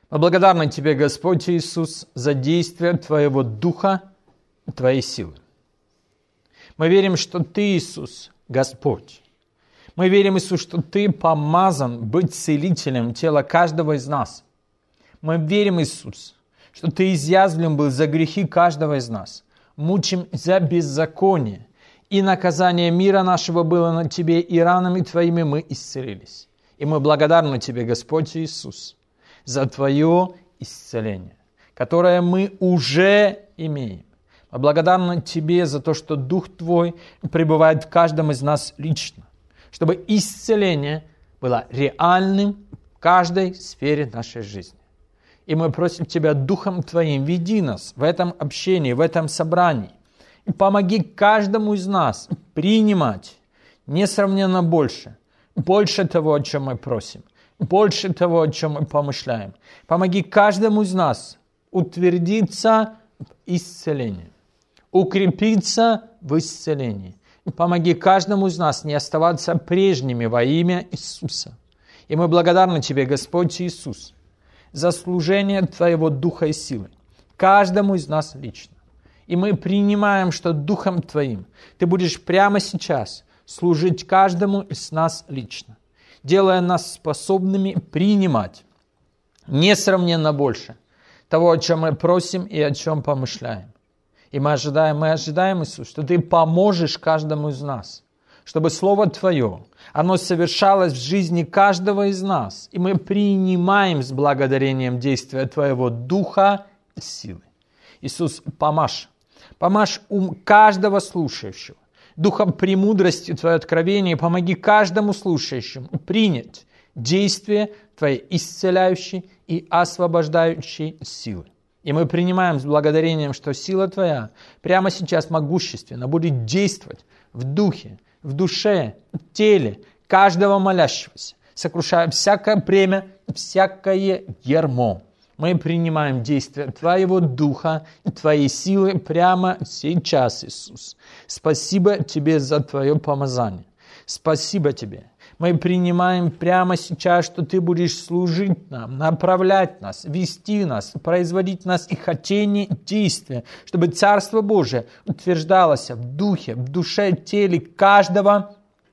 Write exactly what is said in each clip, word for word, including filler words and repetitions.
Мы благодарны Тебе, Господь Иисус, за действие Твоего Духа и Твоей силы. Мы верим, что Ты, Иисус, Господь. Мы верим, Иисус, что Ты помазан быть целителем тела каждого из нас. Мы верим, Иисус, что Ты изъязвлен был за грехи каждого из нас, мучим за беззаконие, и наказание мира нашего было на Тебе, и ранами Твоими мы исцелились. И мы благодарны Тебе, Господь Иисус, за Твое исцеление, которое мы уже имеем. Мы благодарны Тебе за то, что Дух Твой пребывает в каждом из нас лично, чтобы исцеление было реальным в каждой сфере нашей жизни. И мы просим Тебя Духом Твоим, веди нас в этом общении, в этом собрании. И помоги каждому из нас принимать несравненно больше, больше того, о чем мы просим, больше того, о чем мы помышляем. Помоги каждому из нас утвердиться в исцелении, укрепиться в исцелении. И помоги каждому из нас не оставаться прежними во имя Иисуса. И мы благодарны Тебе, Господь Иисус, за служение Твоего Духа и силы, каждому из нас лично. И мы принимаем, что Духом Твоим Ты будешь прямо сейчас служить каждому из нас лично, делая нас способными принимать несравненно больше того, о чем мы просим и о чем помышляем. И мы ожидаем, мы ожидаем, Иисус, что Ты поможешь каждому из нас, чтобы Слово Твое, оно совершалось в жизни каждого из нас, и мы принимаем с благодарением действия Твоего Духа и силы. Иисус, помажь, помажь ум каждого слушающего, Духом премудрости Твое откровение, и помоги каждому слушающему принять действие Твоей исцеляющей и освобождающей силы. И мы принимаем с благодарением, что сила Твоя прямо сейчас могущественно будет действовать в духе, в душе, в теле каждого молящегося, сокрушая всякое бремя, всякое ярмо. Мы принимаем действие Твоего Духа и Твоей силы прямо сейчас, Иисус. Спасибо Тебе за Твое помазание. Спасибо Тебе. Мы принимаем прямо сейчас, что Ты будешь служить нам, направлять нас, вести нас, производить в нас и хотение, и действия, чтобы Царство Божие утверждалось в духе, в душе, в теле каждого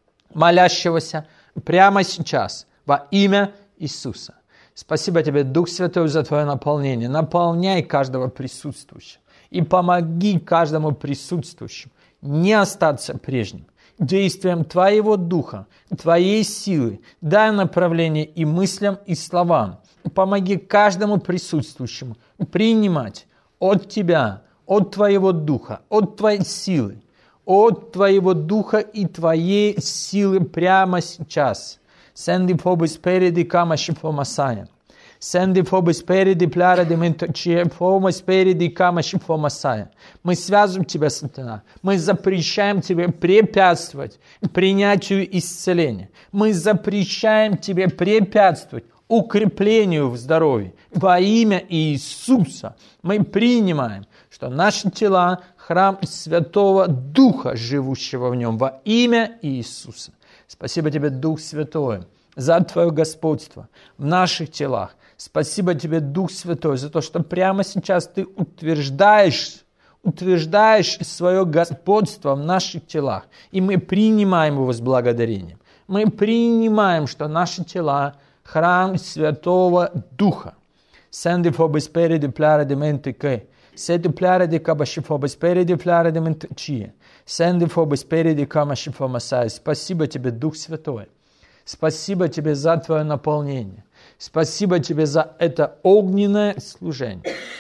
молящегося прямо сейчас во имя Иисуса. Спасибо Тебе, Дух Святой, за Твое наполнение. Наполняй каждого присутствующего и помоги каждому присутствующему не остаться прежним. Действием Твоего Духа, Твоей силы, дай направление и мыслям, и словам. Помоги каждому присутствующему принимать от Тебя, от Твоего Духа, от Твоей силы, от Твоего Духа и Твоей силы прямо сейчас. Scendi fobo spiriti kama shifo Masaya. Scendi fobo spiriti plara de mentocие, fomo spiriti kama shifo Masaya. Мы связываем Тебя, сатана. Мы запрещаем Тебе препятствовать принятию исцеления. Мы запрещаем Тебе препятствовать укреплению в здоровье. Во имя Иисуса мы принимаем, что наши тела – храм Святого Духа, живущего в нем, во имя Иисуса. Спасибо Тебе, Дух Святой, за Твое господство в наших телах. Спасибо Тебе, Дух Святой, за то, что прямо сейчас Ты утверждаешь, утверждаешь свое господство в наших телах. И мы принимаем его с благодарением. Мы принимаем, что наши тела – храм Святого Духа. Scendi fobo spiriti plare de mente che, sedi plare de cabashi fobo spiriti plare de mente cie. Scendi fobo spiriti камаши фо Масая. Спасибо Тебе, Дух Святой. Спасибо Тебе за Твое наполнение. Спасибо Тебе за это огненное служение.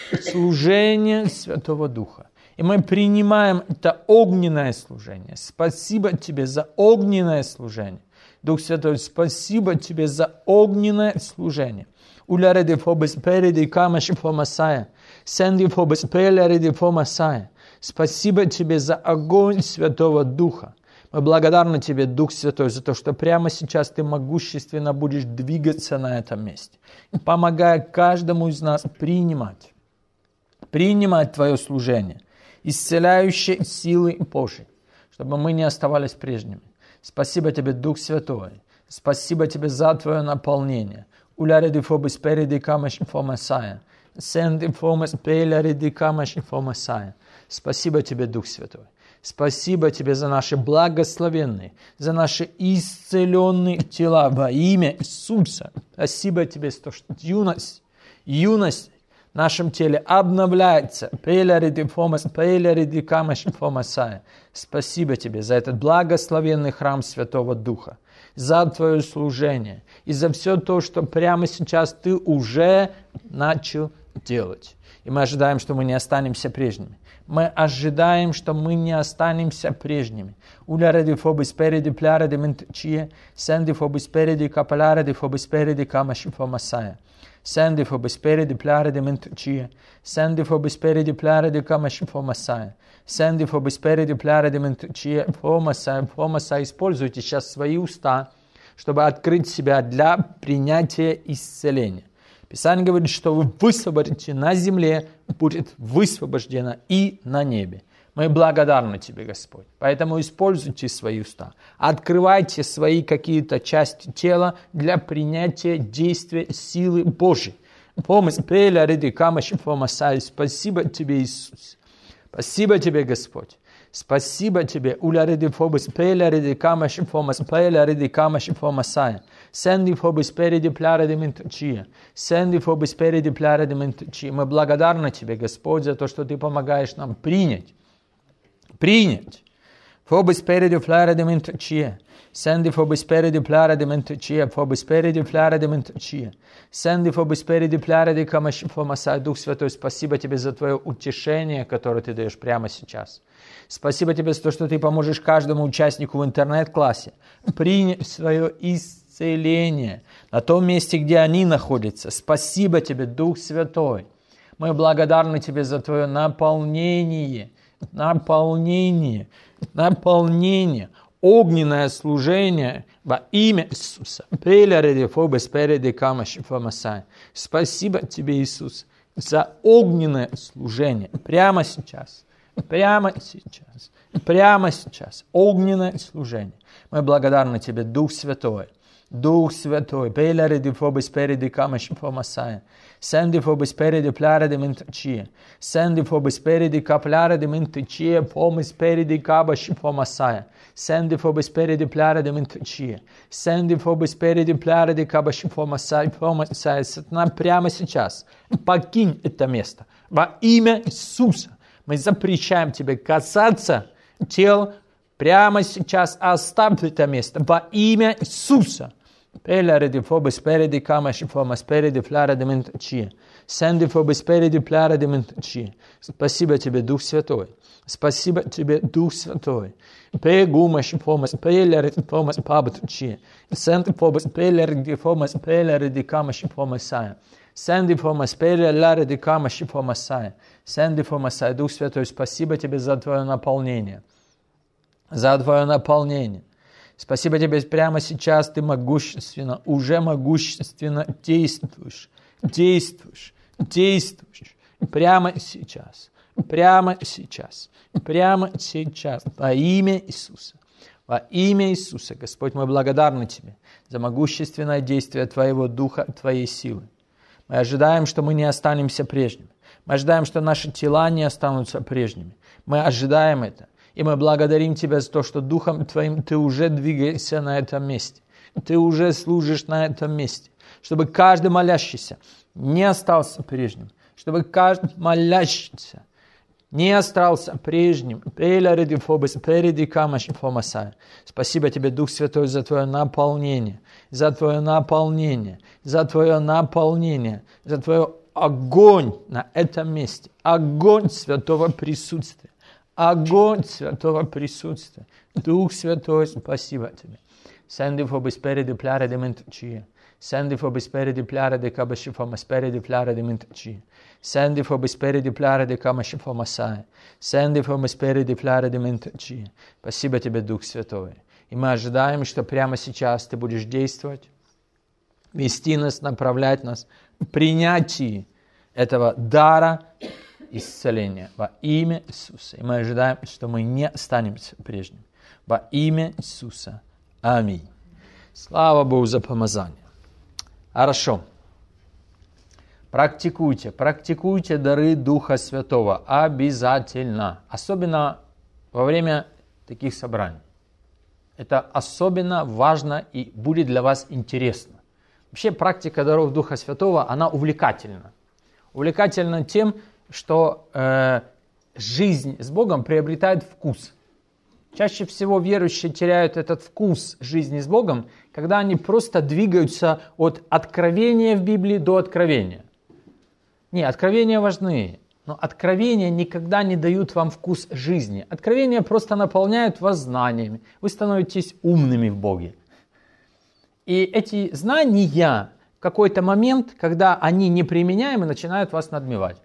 Служение Святого Духа. И мы принимаем это огненное служение. Спасибо Тебе за огненное служение. Дух Святой, спасибо Тебе за огненное служение. Уляреди фо спирити камаши фо Масая. Сенди фо спирити фо Масая. Спасибо Тебе за огонь Святого Духа. Мы благодарны Тебе, Дух Святой, за то, что прямо сейчас Ты могущественно будешь двигаться на этом месте, помогая каждому из нас принимать, принимать Твое служение, исцеляющей силы Божией, чтобы мы не оставались прежними. Спасибо Тебе, Дух Святой. Спасибо Тебе за Твое наполнение. Уларе ди фобис переди камаш информасая. Сенди фомас пеляри ди камаш информасая. Спасибо тебе, Дух Святой. Спасибо тебе за наши благословенные, за наши исцеленные тела во имя Иисуса. Спасибо тебе, что юность, юность в нашем теле обновляется. Спасибо тебе за этот благословенный храм Святого Духа, за твое служение и за все то, что прямо сейчас ты уже начал делать. И мы ожидаем, что мы не останемся прежними. Мы ожидаем, что мы не останемся прежними. Уляре ди фобис переди пляре ди ментчие, сенди фобис переди капаляре ди фобис переди камаши фомасая. Сенди фобис переди пляре ди ментчие, сенди фобис переди пляре ди камаши фомасая. Сенди фобис переди пляре ди ментчие, фомасая, фомасая. Используйте сейчас свои уста, чтобы открыть себя для принятия исцеления. Писание говорит, что вы высвободите на земле, будет высвобождено и на небе. Мы благодарны тебе, Господь. Поэтому используйте свои уста. Открывайте свои какие-то части тела для принятия действия силы Божьей. Спасибо тебе, Иисус. Спасибо тебе, Господь. Спасибо тебе. Сенди фобис переди пляре ди ментчие. Сенди фобис переди пляре ди ментчие. Мы благодарны тебе, Господь, за то, что ты помогаешь нам принять. Принять. Фобис переди пляре ди ментчие. Сенди фобис переди пляре ди ментчие. Фобис переди пляре ди ментчие. Сенди фобис переди пляре ди камаши фомасай. Дух Святой, спасибо тебе за твое утешение, которое ты даешь прямо сейчас. Спасибо тебе за то, что ты поможешь каждому участнику в интернет-классе принять свое исцеление на том месте, где они находятся. Спасибо тебе, Дух Святой. Мы благодарны тебе за твое наполнение, наполнение, наполнение, огненное служение во имя Иисуса. Спасибо тебе, Иисус, за огненное служение прямо сейчас. Прямо сейчас, прямо сейчас, огненное служение. Мы благодарны тебе, Дух Святой, Дух Святой. Сенди фобис переди пляре ди ментчие. Сенди фобис переди капляре ди ментчие. Фомис переди кабаши фомасая. Сенди фобис переди пляре ди ментчие. Сенди фобис переди пляре ди кабаши фомасая. Фомасая. Прямо сейчас покинь это место во имя Иисуса. Мы запрещаем тебе касаться тел прямо сейчас. Оставь это место во имя Иисуса. Спасибо тебе, Дух Святой. Спасибо тебе, Дух Святой. Сенди фомас пеляре ди камаши фомасая. Сенди фомасая. Дух Святой, спасибо тебе за твое наполнение. За твое наполнение. Спасибо тебе прямо сейчас, ты могущественно, уже могущественно действуешь. Действуешь. Действуешь. Прямо сейчас. Прямо сейчас. Прямо сейчас. Во имя Иисуса. Во имя Иисуса, Господь, мы благодарны тебе за могущественное действие твоего Духа, твоей силы. Мы ожидаем, что мы не останемся прежними. Мы ожидаем, что наши тела не останутся прежними. Мы ожидаем это. И мы благодарим Тебя за то, что Духом Твоим Ты уже двигаешься на этом месте. Ты уже служишь на этом месте. Чтобы каждый молящийся не остался прежним. Чтобы каждый молящийся не остался прежним. Спасибо тебе, Дух Святой, за Твое наполнение, за Твое наполнение, за Твое наполнение, за Твое огонь на этом месте, огонь Святого присутствия, огонь Святого присутствия. Дух Святой, спасибо Тебе. Сенди фобис переди пляре ди ментчие. Сенди фобис переди пляре ди кабаши фомас переди пляре ди ментчие. Сенди фобис переди пляре ди камаши фомасая. Сенди фобис переди пляре ди ментчие. Спасибо Тебе, Дух Святой. И мы ожидаем, что прямо сейчас Ты будешь действовать, вести нас, направлять нас в принятии этого дара исцеления во имя Иисуса. И мы ожидаем, что мы не останемся прежним. Во имя Иисуса. Аминь. Слава Богу за помазание. Хорошо. Практикуйте, практикуйте дары Духа Святого обязательно, особенно во время таких собраний. Это особенно важно и будет для вас интересно. Вообще практика даров Духа Святого, она увлекательна. Увлекательна тем, что э, жизнь с Богом приобретает вкус. Чаще всего верующие теряют этот вкус жизни с Богом, когда они просто двигаются от откровения в Библии до откровения. Не, откровения важны, но откровения никогда не дают вам вкус жизни. Откровения просто наполняют вас знаниями. Вы становитесь умными в Боге. И эти знания в какой-то момент, когда они неприменяемы, начинают вас надмевать.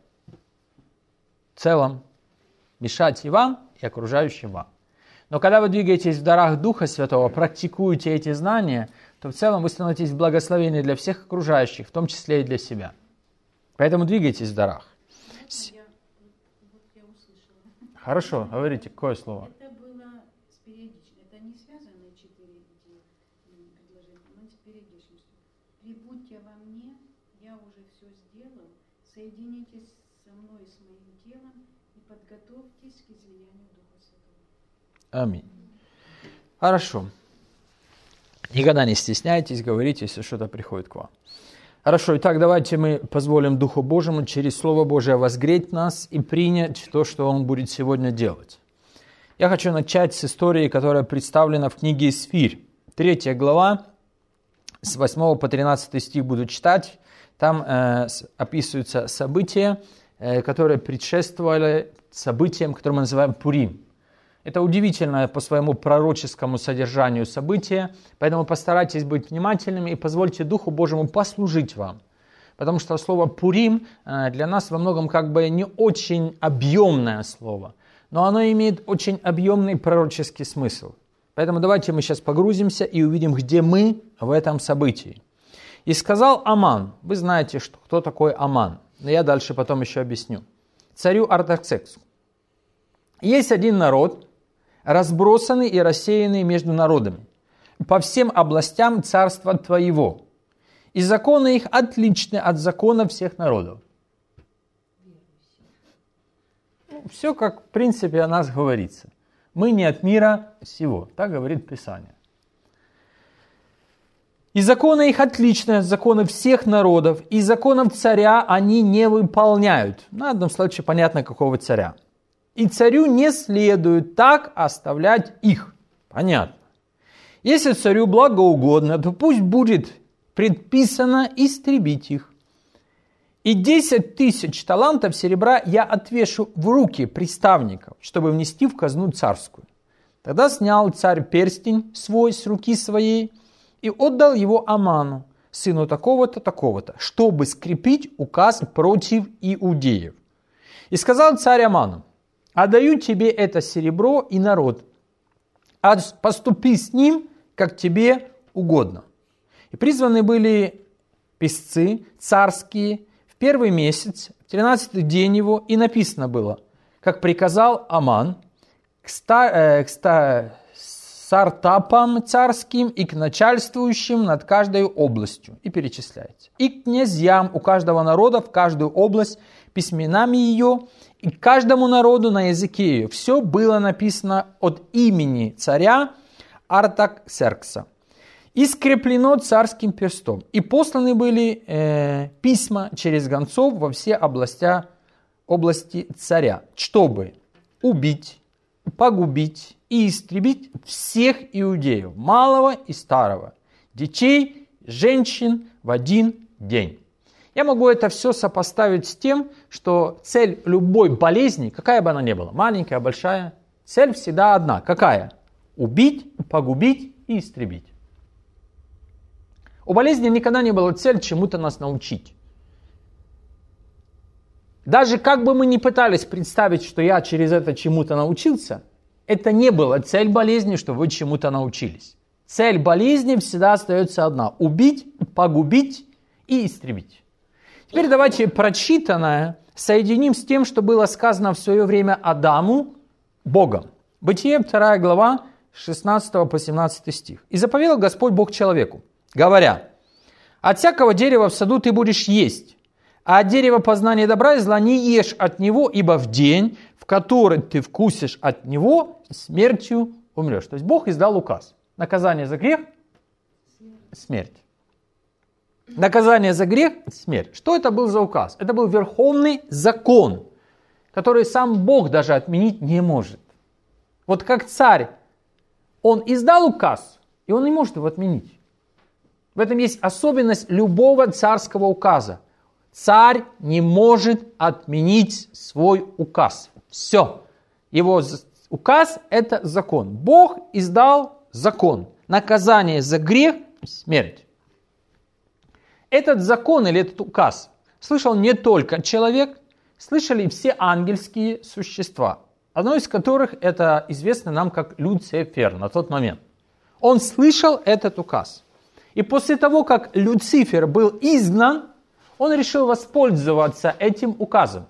В целом, мешать и вам, и окружающим вам. Но когда вы двигаетесь в дарах Духа Святого, практикуете эти знания, то в целом вы становитесь благословенны для всех окружающих, в том числе и для себя. Поэтому двигайтесь в дарах. Я, вот я услышала. Хорошо, говорите, какое слово? Это было с периодичностью. Это не связанные четыре предложения, но с периодичностью. Прибудьте во мне, я уже все сделал, соединитесь со мной, с моим телом и подготовьтесь к излиянию Духа Святого. Аминь. Хорошо. Никогда не стесняйтесь, говорите, если что-то приходит к вам. Хорошо, итак, давайте мы позволим Духу Божьему через Слово Божие возгреть нас и принять то, что Он будет сегодня делать. Я хочу начать с истории, которая представлена в книге Исфирь. Третья глава, с восьмого по тринадцатый стих буду читать. Там э, описываются события, э, которые предшествовали событиям, которые мы называем Пурим. Это удивительное по своему пророческому содержанию событие, поэтому постарайтесь быть внимательными и позвольте Духу Божьему послужить вам. Потому что слово «Пурим» для нас во многом как бы не очень объемное слово, но оно имеет очень объемный пророческий смысл. Поэтому давайте мы сейчас погрузимся и увидим, где мы в этом событии. «И сказал Аман», вы знаете, что, кто такой Аман, но я дальше потом еще объясню, царю Артаксерксу: «Есть один народ, разбросанный и рассеянный между народами, по всем областям царства твоего, и законы их отличны от законов всех народов». Ну, все, как в принципе о нас говорится. Мы не от мира сего, так говорит Писание. «И законы их отличны от законов всех народов, и законов царя они не выполняют». На одном случае понятно, какого царя. «И царю не следует так оставлять их». Понятно. «Если царю благоугодно, то пусть будет предписано истребить их. И десять тысяч талантов серебра я отвешу в руки приставников, чтобы внести в казну царскую. Тогда снял царь перстень свой с руки своей и отдал его Аману, сыну такого-то, такого-то, чтобы скрепить указ против иудеев. И сказал царь Аману: отдаю тебе это серебро и народ, а поступи с ним, как тебе угодно. И призваны были писцы царские в первый месяц, в тринадцатый день его, и написано было, как приказал Аман, к, ста, э, к ста, сартапам царским и к начальствующим над каждой областью. И перечисляется. И к князьям у каждого народа в каждую область письменами ее, и каждому народу на языке ее. Все было написано от имени царя Артаксеркса. И скреплено царским перстом. И посланы были э, письма через гонцов во все областя, области царя, чтобы убить, погубить и истребить всех иудеев, малого и старого, детей, женщин в один день. Я могу это все сопоставить с тем, что цель любой болезни, какая бы она ни была, маленькая, большая, цель всегда одна. Какая? Убить, погубить и истребить. У болезни никогда не была цель чему-то нас научить. Даже как бы мы ни пытались представить, что я через это чему-то научился, это не была цель болезни, что вы чему-то научились. Цель болезни всегда остается одна: убить, погубить и истребить. Теперь давайте прочитанное соединим с тем, что было сказано в свое время Адаму Богом. Бытие, вторая глава, с шестнадцатого по семнадцатый стих. «И заповедал Господь Бог человеку, говоря: От всякого дерева в саду ты будешь есть, а от дерева познания добра и зла не ешь от него, ибо в день, в который ты вкусишь от него, смертью умрешь». То есть Бог издал указ. Наказание за грех – смерть. Наказание за грех – смерть. Что это был за указ? Это был верховный закон, который сам Бог даже отменить не может. Вот как царь, он издал указ, и он не может его отменить. В этом есть особенность любого царского указа. Царь не может отменить свой указ. Все. Его указ – это закон. Бог издал закон. Наказание за грех – смерть. Этот закон или этот указ слышал не только человек, слышали все ангельские существа, одно из которых это известно нам как Люцифер на тот момент. Он слышал этот указ. И после того, как Люцифер был изгнан, он решил воспользоваться этим указом.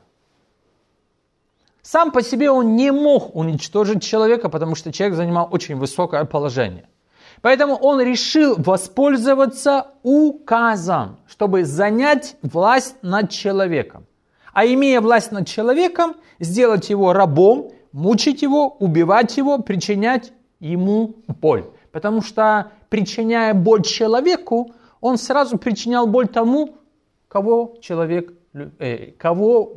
Сам по себе он не мог уничтожить человека, потому что человек занимал очень высокое положение. Поэтому он решил воспользоваться указом, чтобы занять власть над человеком. А имея власть над человеком, сделать его рабом, мучить его, убивать его, причинять ему боль. Потому что, причиняя боль человеку, он сразу причинял боль тому, кого человек, э, кого,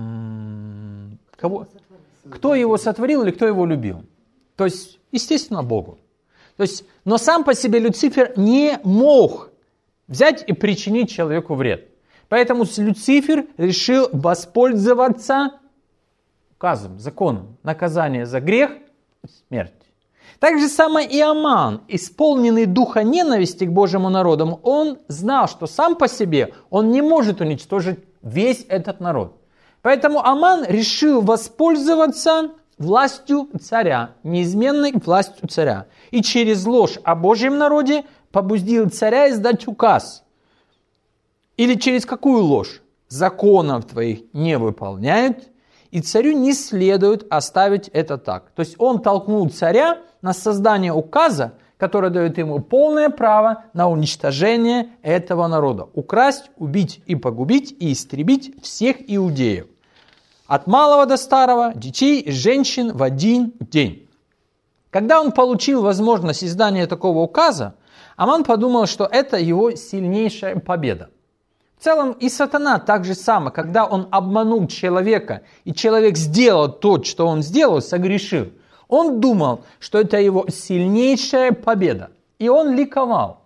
м- кого, кто его сотворил или кто его любил. То есть, естественно, Богу. То есть, но сам по себе Люцифер не мог взять и причинить человеку вред. Поэтому Люцифер решил воспользоваться указом, законом. Наказание за грех – смерть. Так же самое и Аман, исполненный духа ненависти к Божьему народу, он знал, что сам по себе он не может уничтожить весь этот народ. Поэтому Аман решил воспользоваться властью царя, неизменной властью царя. И через ложь о Божьем народе побудил царя издать указ. Или через какую ложь? Законов твоих не выполняют, и царю не следует оставить это так. То есть он толкнул царя на создание указа, который дает ему полное право на уничтожение этого народа. Украсть, убить и погубить, и истребить всех иудеев. От малого до старого, детей и женщин в один день. Когда он получил возможность издания такого указа, Аман подумал, что это его сильнейшая победа. В целом и сатана так же само, когда он обманул человека, и человек сделал то, что он сделал, согрешил, он думал, что это его сильнейшая победа, и он ликовал.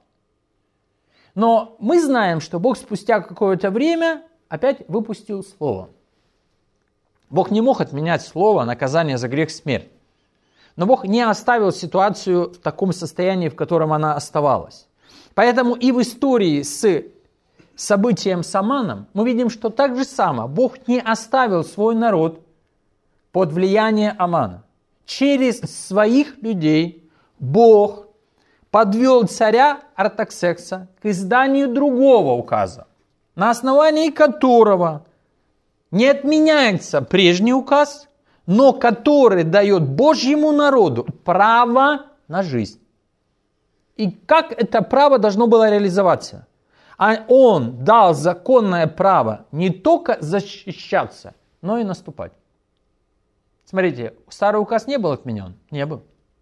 Но мы знаем, что Бог спустя какое-то время опять выпустил слово. Бог не мог отменять слово наказание за грех смерть. Но Бог не оставил ситуацию в таком состоянии, в котором она оставалась. Поэтому и в истории с событием с Аманом мы видим, что так же само Бог не оставил свой народ под влияние Амана. Через своих людей Бог подвел царя Артаксеркса к изданию другого указа, на основании которого не отменяется прежний указ, но который дает Божьему народу право на жизнь. И как это право должно было реализоваться? А он дал законное право не только защищаться, но и наступать. Смотрите, старый указ не был отменен? Не был.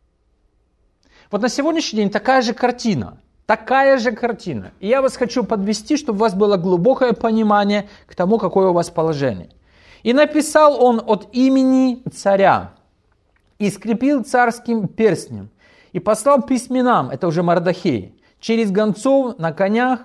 Вот на сегодняшний день такая же картина. Такая же картина. И я вас хочу подвести, чтобы у вас было глубокое понимание к тому, какое у вас положение. «И написал он от имени царя, и скрепил царским перстнем, и послал письменам», это уже Мардохей, «через гонцов на конях,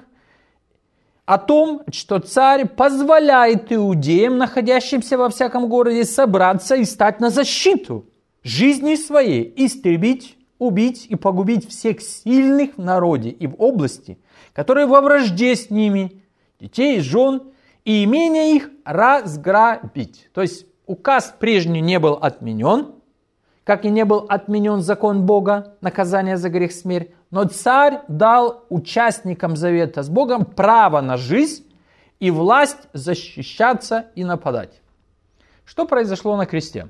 о том, что царь позволяет иудеям, находящимся во всяком городе, собраться и стать на защиту жизни своей, истребить, убить и погубить всех сильных в народе и в области, которые во вражде с ними, детей и жен, и имения их разграбить». То есть указ прежний не был отменен, как и не был отменен закон Бога, наказание за грех смерть, но царь дал участникам завета с Богом право на жизнь и власть защищаться и нападать. Что произошло на кресте?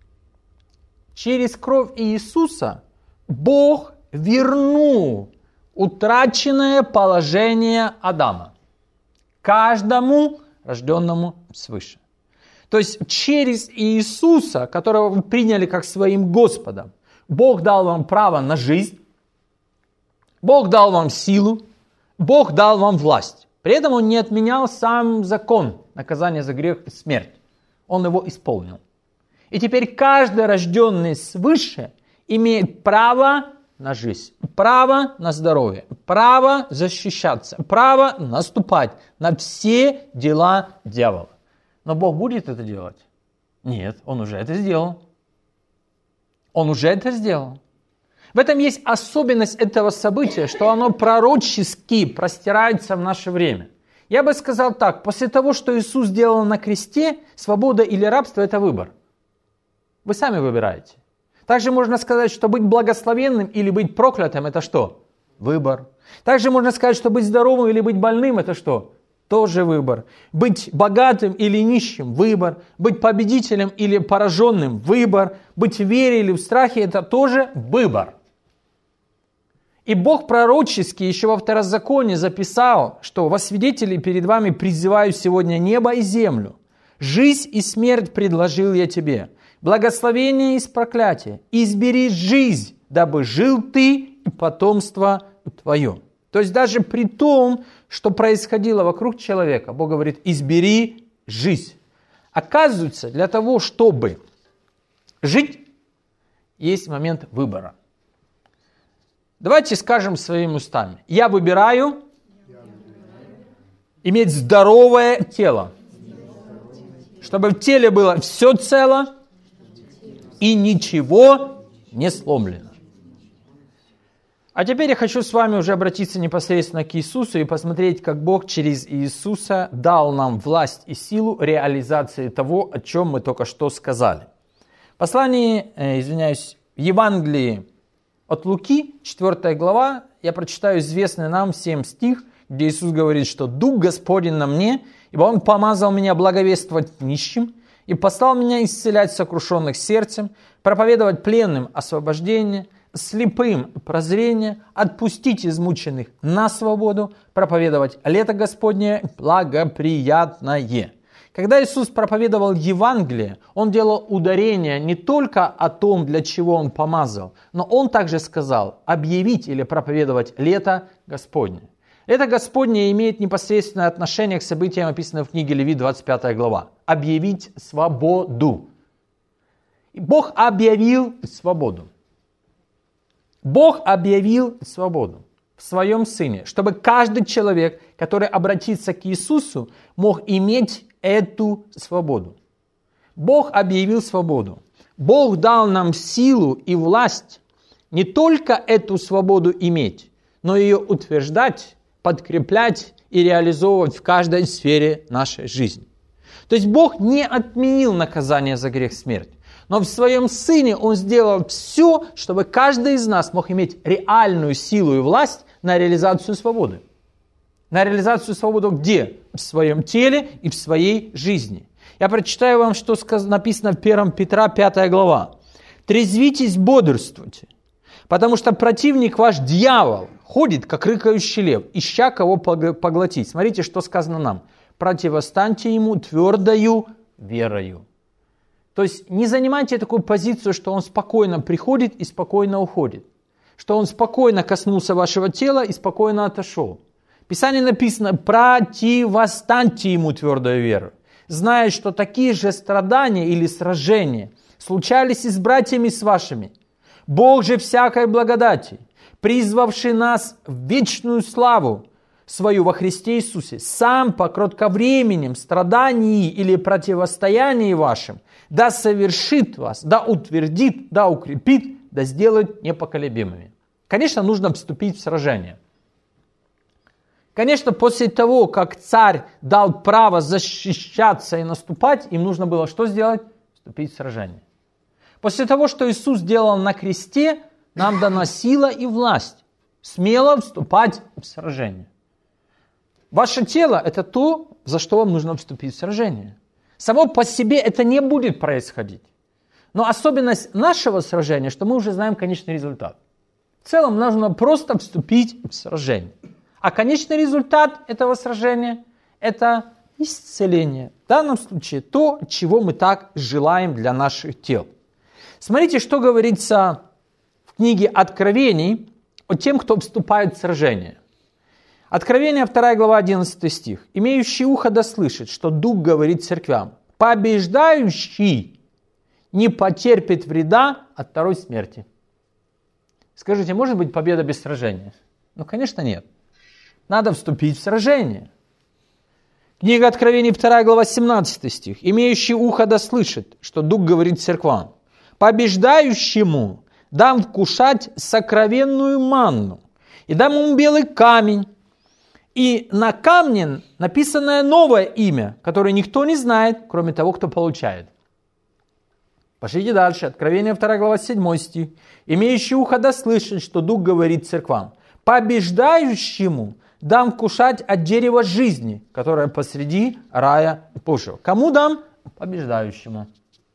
Через кровь Иисуса Бог вернул утраченное положение Адама. Каждому рожденному свыше. То есть через Иисуса, которого вы приняли как своим Господом, Бог дал вам право на жизнь, Бог дал вам силу, Бог дал вам власть. При этом Он не отменял сам закон наказания за грех и смерть. Он его исполнил. И теперь каждый рожденный свыше имеет право на жизнь, право на здоровье, право защищаться, право наступать на все дела дьявола. Но Бог будет это делать? Нет, Он уже это сделал. Он уже это сделал. В этом есть особенность этого события, что оно пророчески простирается в наше время. Я бы сказал так, после того, что Иисус сделал на кресте, свобода или рабство – это выбор. Вы сами выбираете. Также можно сказать, что быть благословенным или быть проклятым – это что? Выбор. Также можно сказать, что быть здоровым или быть больным – это что? Тоже выбор. Быть богатым или нищим – выбор. Быть победителем или пораженным – выбор. Быть в вере или в страхе – это тоже выбор. И Бог пророчески еще во Второзаконии записал, что во свидетели перед вами призываю сегодня небо и землю. Жизнь и смерть предложил я тебе. Благословение из проклятия. Избери жизнь, дабы жил ты и потомство твое. То есть даже при том, что происходило вокруг человека, Бог говорит, избери жизнь. Оказывается, для того, чтобы жить, есть момент выбора. Давайте скажем своими устами. Я выбираю иметь здоровое тело, чтобы в теле было все цело и ничего не сломлено. А теперь я хочу с вами уже обратиться непосредственно к Иисусу и посмотреть, как Бог через Иисуса дал нам власть и силу реализации того, о чем мы только что сказали. В послании, э, извиняюсь, в Евангелии от Луки, четвёртая глава, я прочитаю известный нам всем стих, где Иисус говорит, что «Дух Господень на мне, ибо Он помазал меня благовествовать нищим и послал меня исцелять сокрушенных сердцем, проповедовать пленным освобождение, слепым прозрение, отпустить измученных на свободу, проповедовать лето Господне благоприятное». Когда Иисус проповедовал Евангелие, Он делал ударение не только о том, для чего Он помазал, но Он также сказал объявить или проповедовать лето Господне. Лето Господне имеет непосредственное отношение к событиям, описанным в книге Левит, двадцать пятая глава. Объявить свободу. И Бог объявил свободу. Бог объявил свободу в Своем Сыне, чтобы каждый человек, который обратится к Иисусу, мог иметь эту свободу. Бог объявил свободу. Бог дал нам силу и власть не только эту свободу иметь, но ее утверждать, подкреплять и реализовывать в каждой сфере нашей жизни. То есть Бог не отменил наказание за грех смерти, но в Своем Сыне Он сделал все, чтобы каждый из нас мог иметь реальную силу и власть на реализацию свободы. На реализацию свободы где? В своем теле и в своей жизни. Я прочитаю вам, что написано в первом Петра, пятая глава. «Трезвитесь, бодрствуйте, потому что противник ваш, дьявол, ходит, как рыкающий лев, ища кого поглотить». Смотрите, что сказано нам. «Противостаньте ему твердою верою». То есть не занимайте такую позицию, что он спокойно приходит и спокойно уходит. Что он спокойно коснулся вашего тела и спокойно отошел. В Писании написано «противостаньте ему твердою верой», зная, что такие же страдания или сражения случались и с братьями с вашими. Бог же всякой благодати, призвавший нас в вечную славу свою во Христе Иисусе, сам по кратковременным страдании или противостоянии вашим, да совершит вас, да утвердит, да укрепит, да сделает непоколебимыми. Конечно, нужно вступить в сражение. Конечно, после того, как царь дал право защищаться и наступать, им нужно было что сделать? Вступить в сражение. После того, что Иисус сделал на кресте, нам дана сила и власть смело вступать в сражение. Ваше тело – это то, за что вам нужно вступить в сражение. Само по себе это не будет происходить. Но особенность нашего сражения, что мы уже знаем конечный результат. В целом нужно просто вступить в сражение. А конечный результат этого сражения – это исцеление. В данном случае то, чего мы так желаем для наших тел. Смотрите, что говорится в книге Откровений о тем, кто вступает в сражение. Откровение, вторая глава, одиннадцатый стих. «Имеющий ухо да слышит, что Дух говорит церквям. Побеждающий не потерпит вреда от второй смерти». Скажите, может быть победа без сражения? Ну, конечно, нет. Надо вступить в сражение. Книга Откровений, вторая глава, семнадцатый стих. «Имеющий ухо да слышит, что Дух говорит церквам. Побеждающему дам вкушать сокровенную манну, и дам ему белый камень, и на камне написанное новое имя, которое никто не знает, кроме того, кто получает». Пошлите дальше. Откровение, вторая глава, седьмой стих. «Имеющий ухо да слышит, что Дух говорит церквам. Побеждающему дам вкушать от дерева жизни, которое посреди рая Божьего». Кому дам? Побеждающему.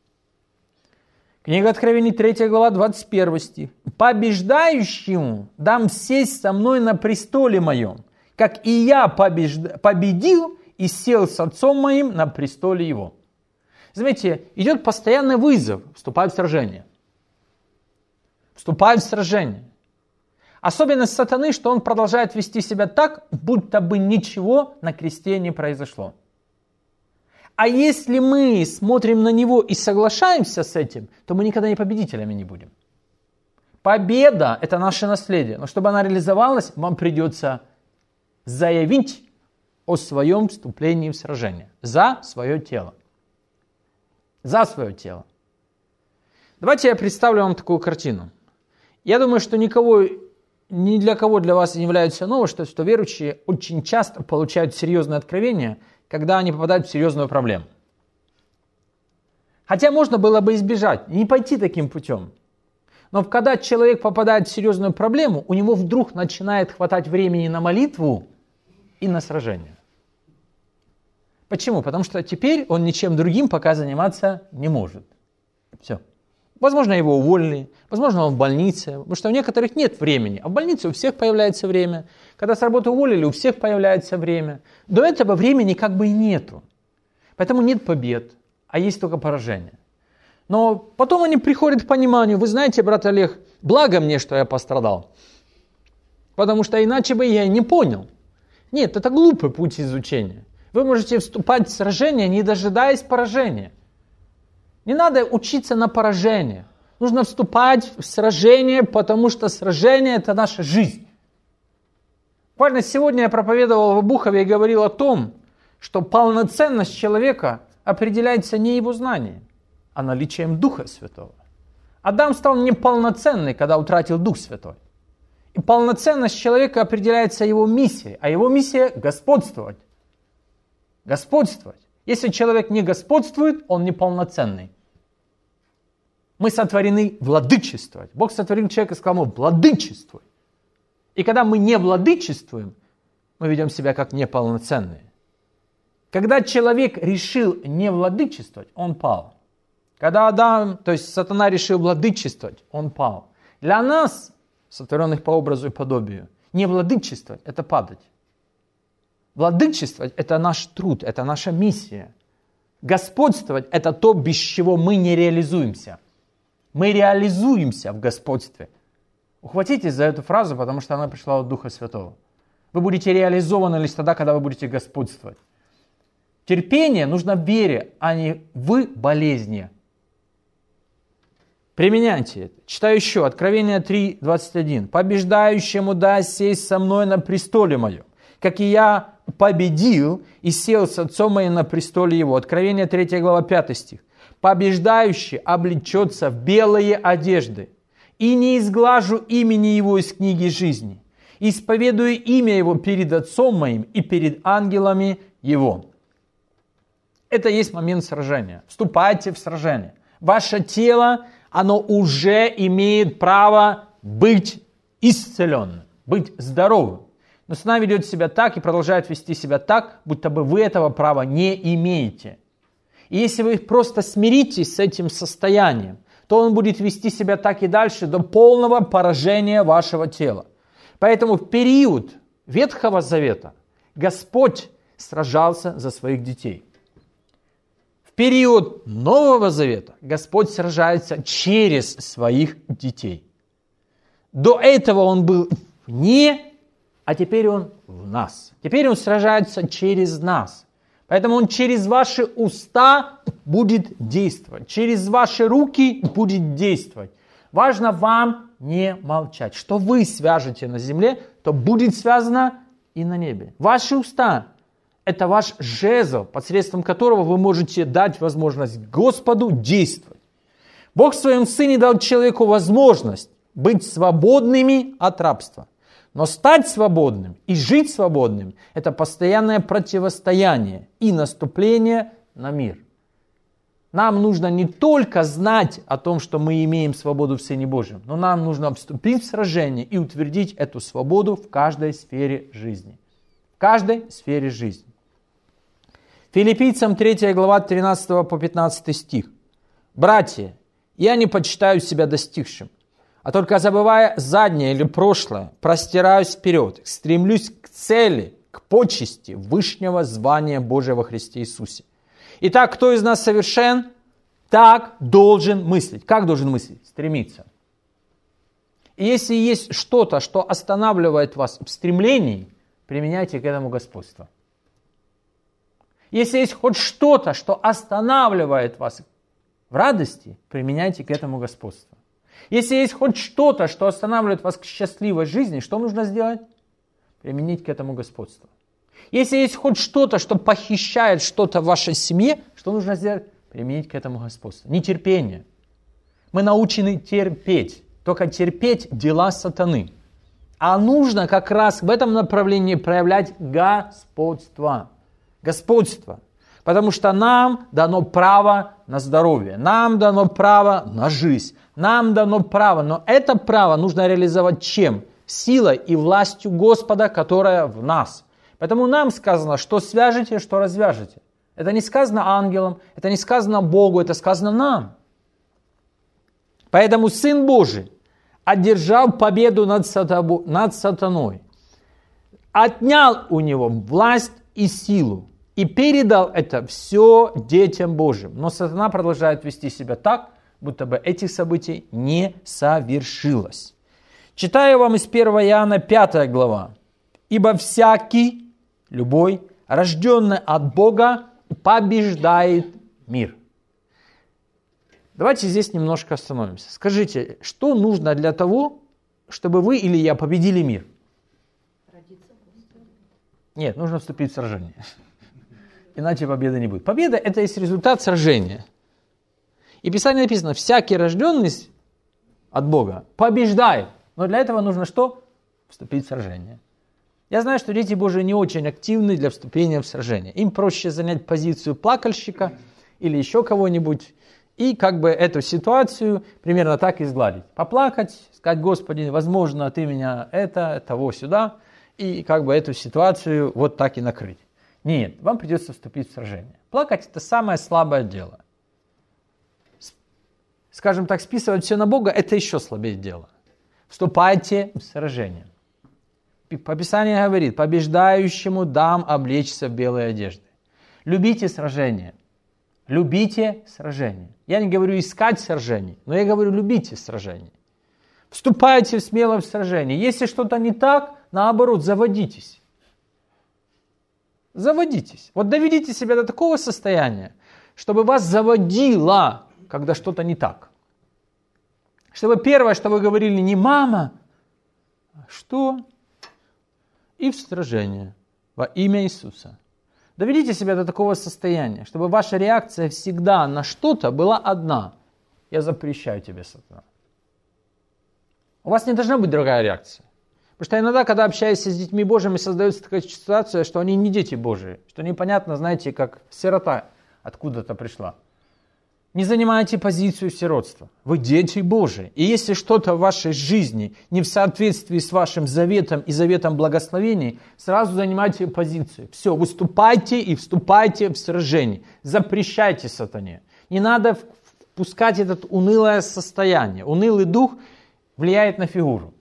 Книга Откровений, третья глава, двадцать первый стих. «Побеждающему дам сесть со мной на престоле моем, как и я побежд... победил и сел с отцом моим на престоле его». Заметьте, идет постоянный вызов. Вступай в сражение. Вступай в сражение. Особенность сатаны, что он продолжает вести себя так, будто бы ничего на кресте не произошло. А если мы смотрим на него и соглашаемся с этим, то мы никогда не победителями не будем. Победа – это наше наследие. Но чтобы она реализовалась, вам придется заявить о своем вступлении в сражение. За свое тело. За свое тело. Давайте я представлю вам такую картину. Я думаю, что никого, ни для кого для вас не является новым, что, что верующие очень часто получают серьезные откровения, когда они попадают в серьезную проблему. Хотя можно было бы избежать, не пойти таким путем. Но когда человек попадает в серьезную проблему, у него вдруг начинает хватать времени на молитву и на сражение. Почему? Потому что теперь он ничем другим пока заниматься не может. Все. Возможно, его уволили, возможно, он в больнице, потому что у некоторых нет времени, а в больнице у всех появляется время. Когда с работы уволили, у всех появляется время. До этого времени как бы и нету. Поэтому нет побед, а есть только поражение. Но потом они приходят к пониманию: вы знаете, брат Олег, благо мне, что я пострадал, потому что иначе бы я не понял. Нет, это глупый путь изучения. Вы можете вступать в сражение, не дожидаясь поражения. Не надо учиться на поражение. Нужно вступать в сражение, потому что сражение – это наша жизнь. Буквально сегодня я проповедовал в Обухове и говорил о том, что полноценность человека определяется не его знанием, а наличием Духа Святого. Адам стал неполноценный, когда утратил Дух Святой. И полноценность человека определяется его миссией, а его миссия – господствовать. Господствовать. Если человек не господствует, он неполноценный. Мы сотворены владычествовать. Бог сотворил человека и сказал ему: владычествуй. И когда мы не владычествуем, мы ведем себя как неполноценные. Когда человек решил не владычествовать, он пал. Когда Адам, то есть сатана, решил владычествовать, он пал. Для нас, сотворенных по образу и подобию, не владычествовать – это падать. Владычествовать – это наш труд, это наша миссия. Господствовать – это то, без чего мы не реализуемся. Мы реализуемся в господстве. Ухватитесь за эту фразу, потому что она пришла от Духа Святого. Вы будете реализованы лишь тогда, когда вы будете господствовать. Терпение нужно в вере, а не в болезни. Применяйте это. Читаю еще. Откровение три, двадцать один. «Побеждающему даст сесть со мной на престоле моем, как и я победил и сел с отцом моим на престоле его». Откровение третья глава, пятый стих. «Побеждающий облечется в белые одежды, и не изглажу имени его из книги жизни, исповедую имя его перед отцом моим и перед ангелами его». Это есть момент сражения. Вступайте в сражение. Ваше тело, оно уже имеет право быть исцеленным, быть здоровым. Но сатана ведет себя так и продолжает вести себя так, будто бы вы этого права не имеете. И если вы просто смиритесь с этим состоянием, то он будет вести себя так и дальше до полного поражения вашего тела. Поэтому в период Ветхого Завета Господь сражался за своих детей. В период Нового Завета Господь сражается через своих детей. До этого Он был вне, а теперь Он в нас. Теперь Он сражается через нас. Поэтому Он через ваши уста будет действовать, через ваши руки будет действовать. Важно вам не молчать. Что вы свяжете на земле, то будет связано и на небе. Ваши уста – это ваш жезл, посредством которого вы можете дать возможность Господу действовать. Бог в Своем Сыне дал человеку возможность быть свободными от рабства. Но стать свободным и жить свободным – это постоянное противостояние и наступление на мир. Нам нужно не только знать о том, что мы имеем свободу в Сыне Божьем, но нам нужно вступить в сражение и утвердить эту свободу в каждой сфере жизни. В каждой сфере жизни. Филиппийцам третья глава тринадцатого по пятнадцатый стих. «Братья, я не почитаю себя достигшим, а только забывая заднее или прошлое, простираюсь вперед, стремлюсь к цели, к почести вышнего звания Божия во Христе Иисусе. Итак, кто из нас совершен, так должен мыслить». Как должен мыслить? Стремиться. И если есть что-то, что останавливает вас в стремлении, применяйте к этому господство. Если есть хоть что-то, что останавливает вас в радости, применяйте к этому господство. Если есть хоть что-то, что останавливает вас к счастливой жизни, что нужно сделать? Применить к этому господство. Если есть хоть что-то, что похищает что-то в вашей семье, что нужно сделать? Применить к этому господство. Нетерпение. Мы научены терпеть, только терпеть дела сатаны. А нужно как раз в этом направлении проявлять господство. Господство. Потому что нам дано право на здоровье, нам дано право на жизнь, нам дано право, но это право нужно реализовать чем? Силой и властью Господа, которая в нас. Поэтому нам сказано, что свяжете, что развяжете. Это не сказано ангелам, это не сказано Богу, это сказано нам. Поэтому Сын Божий одержал победу над сатаной, отнял у него власть и силу и передал это все детям Божьим. Но сатана продолжает вести себя так, будто бы этих событий не совершилось. Читаю вам из первого Иоанна пятая глава. «Ибо всякий, любой, рожденный от Бога, побеждает мир». Давайте здесь немножко остановимся. Скажите, что нужно для того, чтобы вы или я победили мир? Нет, нужно вступить в сражение. Иначе победы не будет. Победа – это есть результат сражения. И в Писании написано, всякий рожденный от Бога побеждает. Но для этого нужно что? Вступить в сражение. Я знаю, что дети Божии не очень активны для вступления в сражение. Им проще занять позицию плакальщика или еще кого-нибудь, и как бы эту ситуацию примерно так и сгладить. Поплакать, сказать, Господи, возможно, Ты меня это, того сюда, и как бы эту ситуацию вот так и накрыть. Нет, вам придется вступить в сражение. Плакать – это самое слабое дело. Скажем так, списывать все на Бога – это еще слабее дело. Вступайте в сражение. По Писанию говорит, побеждающему дам облечься в белые одежды. Любите сражение. Любите сражение. Я не говорю искать сражений, но я говорю любите сражение. Вступайте смело в сражение. Если что-то не так, наоборот, заводитесь. Заводитесь. Вот доведите себя до такого состояния, чтобы вас заводило, когда что-то не так. Чтобы первое, что вы говорили, не мама, а что? И в сражение во имя Иисуса. Доведите себя до такого состояния, чтобы ваша реакция всегда на что-то была одна. Я запрещаю тебе, сатана. У вас не должна быть другая реакция. Потому что иногда, когда общаешься с детьми Божьими, создается такая ситуация, что они не дети Божии. Что непонятно, знаете, как сирота откуда-то пришла. Не занимайте позицию сиротства. Вы дети Божии. И если что-то в вашей жизни не в соответствии с вашим заветом и заветом благословений, сразу занимайте позицию. Все, выступайте и вступайте в сражение. Запрещайте сатане. Не надо пускать это унылое состояние. Унылый дух влияет на фигуру.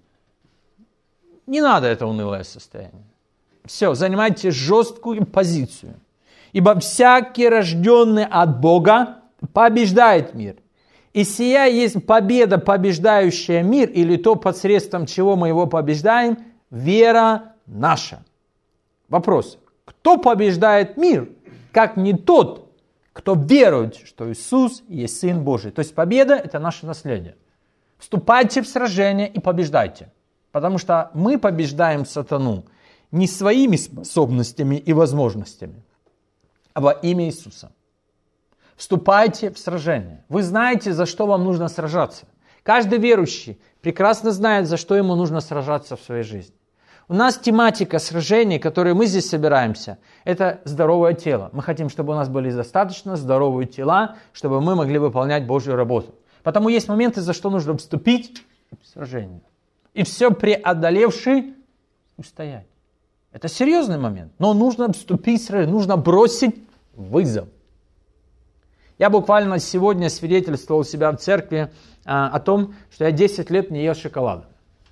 Не надо это унылое состояние. Все, занимайте жесткую позицию. Ибо всякий, рожденный от Бога, побеждает мир. И сия есть победа, побеждающая мир, или то, посредством чего мы его побеждаем, вера наша. Вопрос. Кто побеждает мир, как не тот, кто верует, что Иисус есть Сын Божий? То есть победа – это наше наследие. Вступайте в сражение и побеждайте. Потому что мы побеждаем сатану не своими способностями и возможностями, а во имя Иисуса. Вступайте в сражение. Вы знаете, за что вам нужно сражаться. Каждый верующий прекрасно знает, за что ему нужно сражаться в своей жизни. У нас тематика сражений, которые мы здесь собираемся, это здоровое тело. Мы хотим, чтобы у нас были достаточно здоровые тела, чтобы мы могли выполнять Божью работу. Потому есть моменты, за что нужно вступить в сражение. И все преодолевший устоять. Это серьезный момент. Но нужно вступить в сражение, нужно бросить вызов. Я буквально сегодня свидетельствовал у себя в церкви а, о том, что я десять лет не ел шоколада.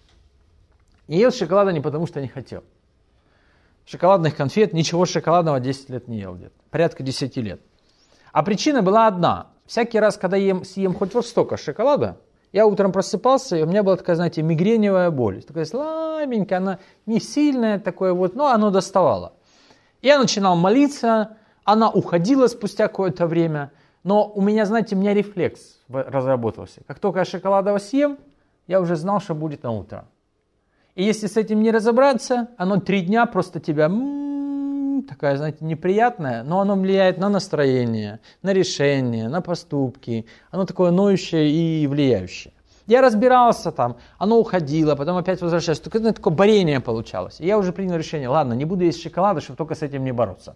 Не ел шоколада не потому, что не хотел. Шоколадных конфет, ничего шоколадного десять лет не ел где-то. Порядка десять лет. А причина была одна. Всякий раз, когда ем, съем хоть вот столько шоколада, я утром просыпался, и у меня была такая, знаете, мигреневая боль. Такая слабенькая, она не сильная, такое вот, но оно доставало. Я начинал молиться, она уходила спустя какое-то время, но у меня, знаете, у меня рефлекс разработался. Как только я шоколадово съем, я уже знал, что будет на утро. И если с этим не разобраться, оно три дня просто тебя, м-м, такая, знаете, неприятная, но оно влияет на настроение, на решение, на поступки. Оно такое ноющее и влияющее. Я разбирался там, оно уходило, потом опять возвращалось. Только ну, такое борение получалось. И я уже принял решение, ладно, не буду есть шоколада, чтобы только с этим не бороться.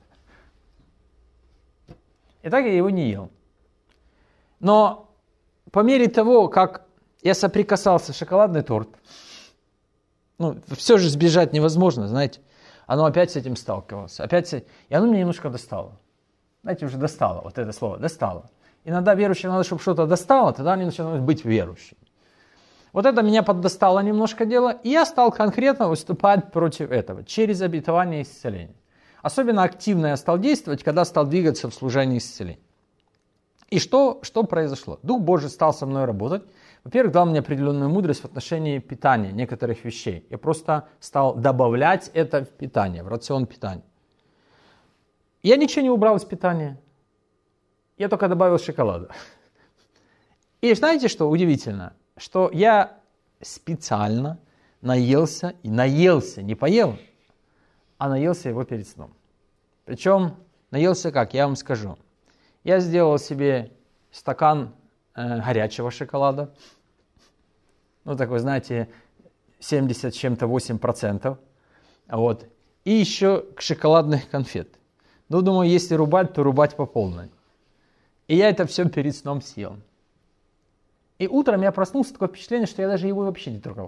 И так я его не ел. Но по мере того, как я соприкасался с шоколадный торт, ну, все же сбежать невозможно, знаете. Оно опять с этим сталкивалось. Опять с... И оно меня немножко достало. Знаете, уже достало, вот это слово, достало. Иногда верующим надо, чтобы что-то достало, тогда они начинают быть верующими. Вот это меня поддостало немножко дело, и я стал конкретно выступать против этого, через обетование исцеления. Особенно активно я стал действовать, когда стал двигаться в служении исцеления. И что, что произошло? Дух Божий стал со мной работать. Во-первых, дал мне определенную мудрость в отношении питания некоторых вещей. Я просто стал добавлять это в питание, в рацион питания. Я ничего не убрал из питания. Я только добавил шоколада. И знаете, что удивительно? Что я специально наелся, и наелся, не поел, а наелся его перед сном. Причем наелся как, я вам скажу. Я сделал себе стакан э, горячего шоколада. Ну, такой, знаете, семьдесят с чем-то восемь процентов. Вот. И еще шоколадных конфет. Ну, думаю, если рубать, то рубать по полной. И я это все перед сном съел. И утром я проснулся, такое впечатление, что я даже его вообще не трогал.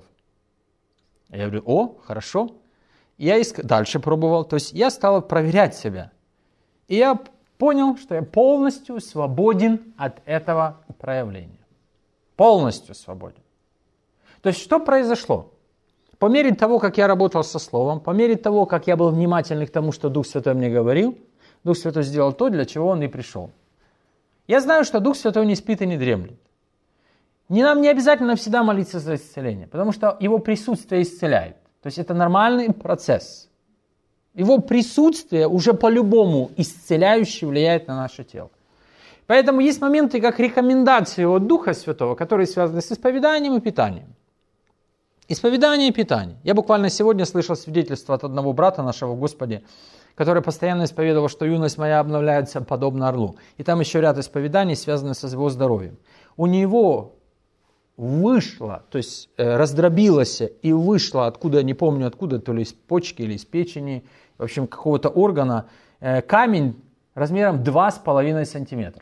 Я говорю, о, хорошо. Я иск... дальше пробовал. То есть я стал проверять себя. И я понял, что я полностью свободен от этого проявления. Полностью свободен. То есть что произошло? По мере того, как я работал со Словом, по мере того, как я был внимательный к тому, что Дух Святой мне говорил, Дух Святой сделал то, для чего Он и пришел. Я знаю, что Дух Святой не спит и не дремлет. Не нам не обязательно всегда молиться за исцеление, потому что Его присутствие исцеляет. То есть это нормальный процесс. Его присутствие уже по-любому исцеляюще влияет на наше тело. Поэтому есть моменты, как рекомендации от Духа Святого, которые связаны с исповеданием и питанием. Исповедание и питание. Я буквально сегодня слышал свидетельство от одного брата нашего в Господе, который постоянно исповедовал, что юность моя обновляется подобно орлу. И там еще ряд исповеданий, связанных с его здоровьем. У него вышло, то есть э, раздробилось и вышло, откуда, не помню откуда, то ли из почки или из печени, в общем, какого-то органа, э, камень размером два с половиной сантиметра.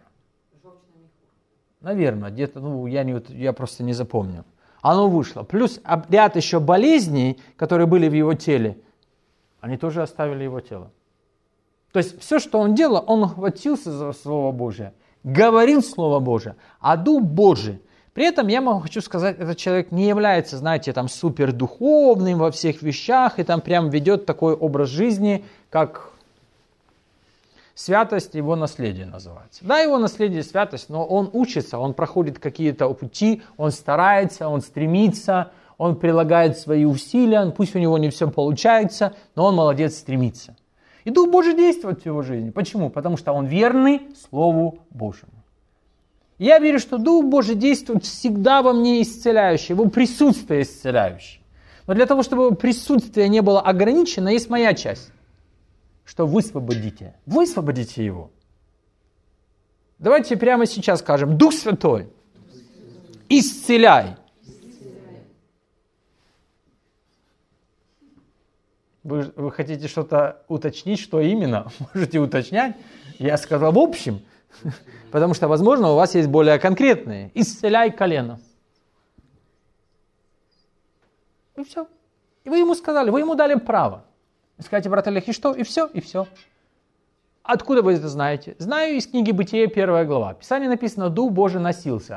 Наверное, где-то, ну, я, не, я просто не запомнил. Оно вышло. Плюс ряд еще болезней, которые были в его теле, они тоже оставили его тело. То есть все, что он делал, он хватился за Слово Божие, говорил Слово Божие, а Дух Божий. При этом я могу, хочу сказать, этот человек не является, знаете, там супердуховным во всех вещах и там прям ведет такой образ жизни, как святость, его наследие называется. Да, его наследие святость, но он учится, он проходит какие-то пути, он старается, он стремится, он прилагает свои усилия, пусть у него не все получается, но он молодец, стремится. И Дух Божий действует в его жизни. Почему? Потому что он верный Слову Божьему. Я верю, что Дух Божий действует всегда во мне исцеляющий, его присутствие исцеляющее. Но для того, чтобы его присутствие не было ограничено, есть моя часть. Что высвободите. Высвободите его. Давайте прямо сейчас скажем: Дух Святой, исцеляй. Вы, вы хотите что-то уточнить, что именно? Можете уточнять. Я сказал в общем, потому что, возможно, у вас есть более конкретные. Исцеляй колено. И все. И вы ему сказали, вы ему дали право. Вы скажете: брат Олег, и что? И все, и все. Откуда вы это знаете? Знаю из книги Бытия, первая глава. В Писании написано: Дух Божий носился.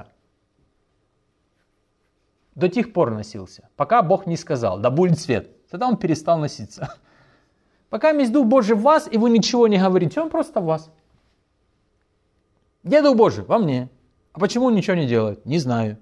До тех пор носился, пока Бог не сказал: да будет свет. Тогда он перестал носиться. Пока есть Дух Божий в вас, и вы ничего не говорите, он просто в вас. Где Дух Божий? Во мне. А почему он ничего не делает? Не знаю.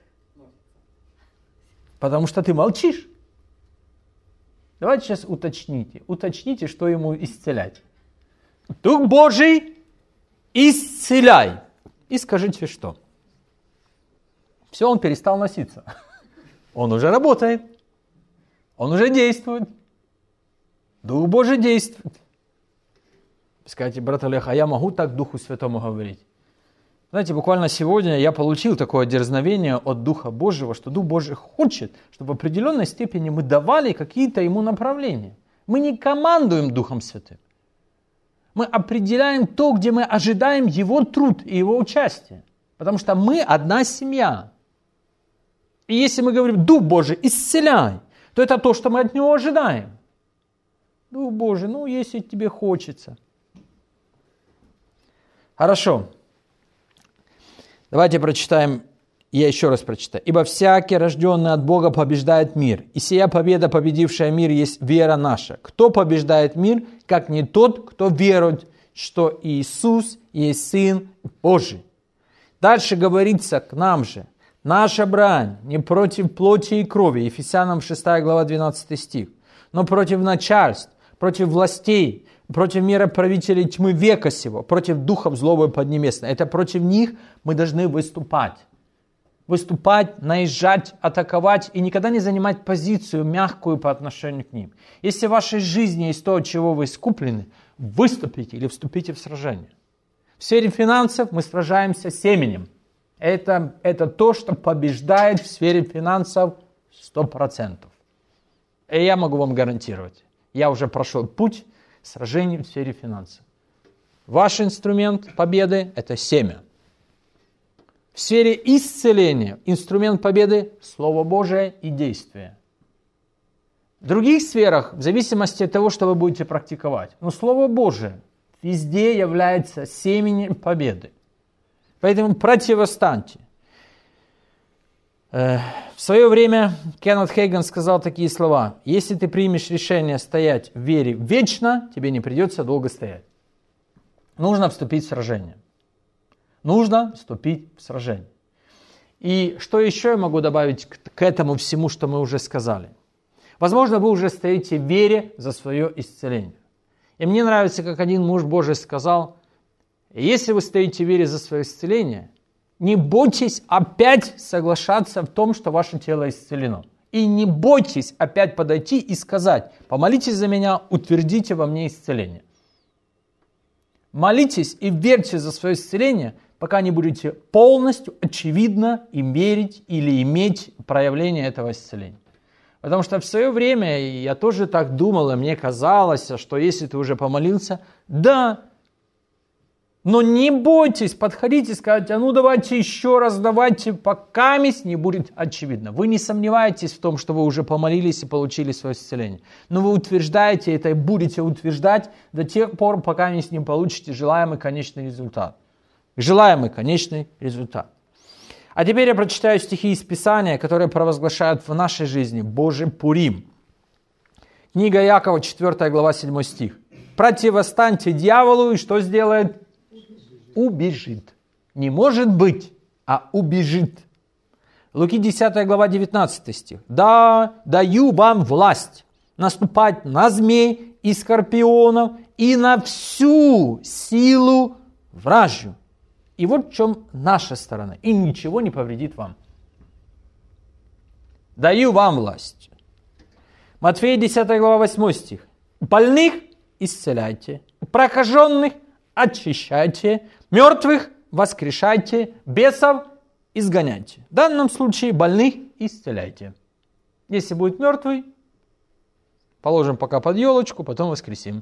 Потому что ты молчишь. Давайте сейчас уточните. Уточните, что ему исцелять. Дух Божий, исцеляй. И скажите, что. Все, он перестал носиться. Он уже работает. Он уже действует. Дух Божий действует. Скажите: брат Олег, а я могу так Духу Святому говорить? Знаете, буквально сегодня я получил такое дерзновение от Духа Божьего, что Дух Божий хочет, чтобы в определенной степени мы давали какие-то ему направления. Мы не командуем Духом Святым. Мы определяем то, где мы ожидаем Его труд и Его участие. Потому что мы одна семья. И если мы говорим: Дух Божий, исцеляй, то это то, что мы от Него ожидаем. Дух Божий, ну, если тебе хочется. Хорошо. Давайте прочитаем, я еще раз прочитаю. «Ибо всякий, рожденный от Бога, побеждает мир. И сия победа, победившая мир, есть вера наша. Кто побеждает мир, как не тот, кто верует, что Иисус есть Сын Божий». Дальше говорится к нам же: «Наша брань не против плоти и крови», Ефесянам шестая глава, двенадцатый стих, «но против начальств, против властей, против мироправителей тьмы века сего, против духов злобы поднебесной». Это против них мы должны выступать. Выступать, наезжать, атаковать и никогда не занимать позицию мягкую по отношению к ним. Если в вашей жизни есть то, от чего вы искуплены, выступите или вступите в сражение. В сфере финансов мы сражаемся семенем. Это, это то, что побеждает в сфере финансов сто процентов. И я могу вам гарантировать, я уже прошел путь сражений в сфере финансов. Ваш инструмент победы – это семя. В сфере исцеления инструмент победы – Слово Божие и действие. В других сферах, в зависимости от того, что вы будете практиковать, но Слово Божие везде является семенем победы. Поэтому противостаньте. В свое время Кеннет Хейган сказал такие слова: «Если ты примешь решение стоять в вере вечно, тебе не придется долго стоять». Нужно вступить в сражение. Нужно вступить в сражение. И что еще я могу добавить к этому всему, что мы уже сказали? Возможно, вы уже стоите в вере за свое исцеление. И мне нравится, как один муж Божий сказал: если вы стоите в вере за свое исцеление, не бойтесь опять соглашаться в том, что ваше тело исцелено. И не бойтесь опять подойти и сказать: помолитесь за меня, утвердите во мне исцеление. Молитесь и верьте за свое исцеление, пока не будете полностью, очевидно, им верить или иметь проявление этого исцеления. Потому что в свое время я тоже так думал, и мне казалось, что если ты уже помолился, да, но не бойтесь подходить и сказать: а ну давайте еще раз, давайте, пока не будет очевидно. Вы не сомневаетесь в том, что вы уже помолились и получили свое исцеление. Но вы утверждаете это и будете утверждать до тех пор, пока не получите желаемый конечный результат. желаемый конечный результат. А теперь я прочитаю стихи из Писания, которые провозглашают в нашей жизни Божий Пурим. Книга Иакова, четвёртая глава, седьмой стих. «Противостаньте дьяволу, и что сделает?» Убежит. Не может быть, а убежит. Луки, десятая глава, девятнадцатый стих. «Да, даю вам власть наступать на змей и скорпионов и на всю силу вражью». И вот в чем наша сторона. И ничего не повредит вам. Даю вам власть. Матфея, десятая глава, восьмой стих. «Больных исцеляйте, прокаженных очищайте, мертвых воскрешайте, бесов изгоняйте». В данном случае больных исцеляйте. Если будет мертвый, положим пока под елочку, потом воскресим.